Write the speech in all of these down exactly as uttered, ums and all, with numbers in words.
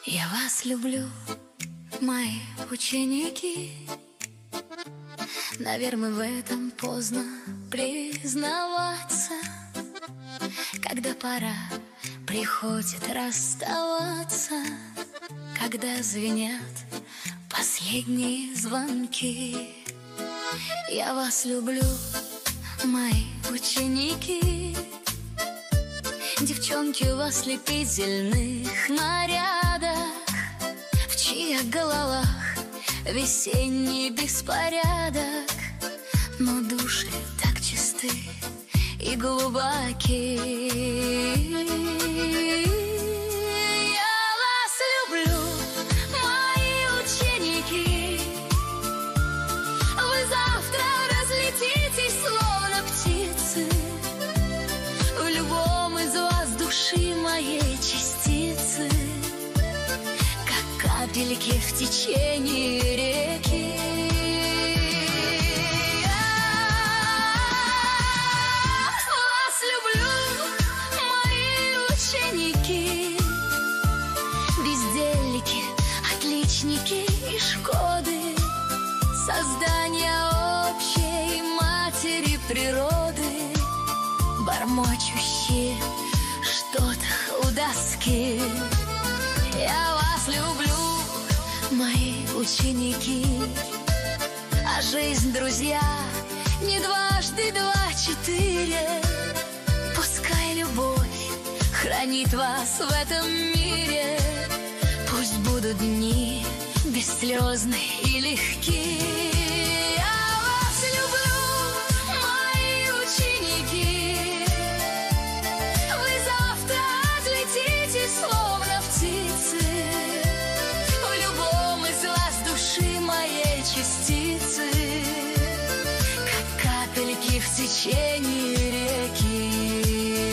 Я вас люблю, мои ученики. Наверное, в этом поздно признаваться, когда пора приходит расставаться, когда звенят последние звонки. Я вас люблю, мои ученики. Девчонки в ослепительных нарядах, в чьих головах весенний беспорядок, но души так чисты и глубоки. Я вас люблю, мои ученики. Вы завтра разлетитесь, словно птицы. В любом из вас души моей частицы, как капельки в течение реки. Я вас люблю, мои ученики. Бездельники, отличники и шкоды, создания общей матери природы, бормочущие что-то у доски. Я вас люблю, мои ученики. А жизнь, друзья, не дважды два четыре. Пускай любовь хранит вас в этом мире. Пусть будут дни бесслезные и легкие. Я вас люблю, мои ученики. Вы завтра отлетите, словно птицы. В любом из вас души моей частицы, как капельки в течение реки.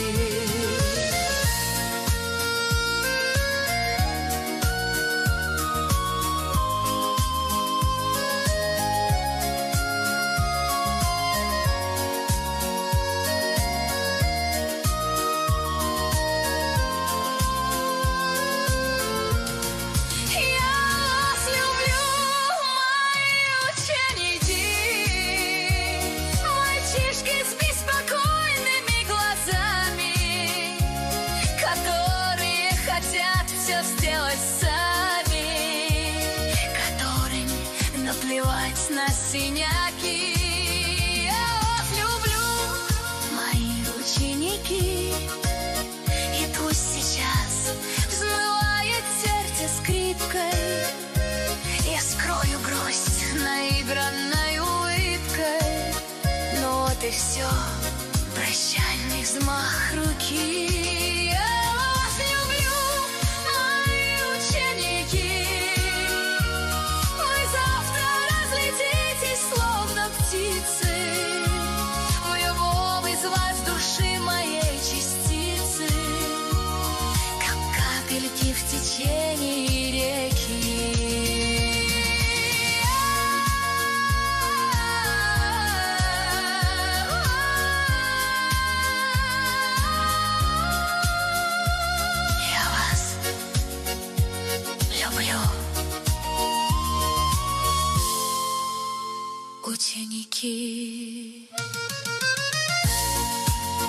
Сделать сами, которым наплевать на синяки. Я вас люблю, мои ученики. И пусть сейчас взмывает сердце скрипкой, я скрою грусть наигранной улыбкой. Но вот и все, прощальный взмах руки. В любом из вас души моей частицы, как капельки в течение реки. Я вас люблю, ученики.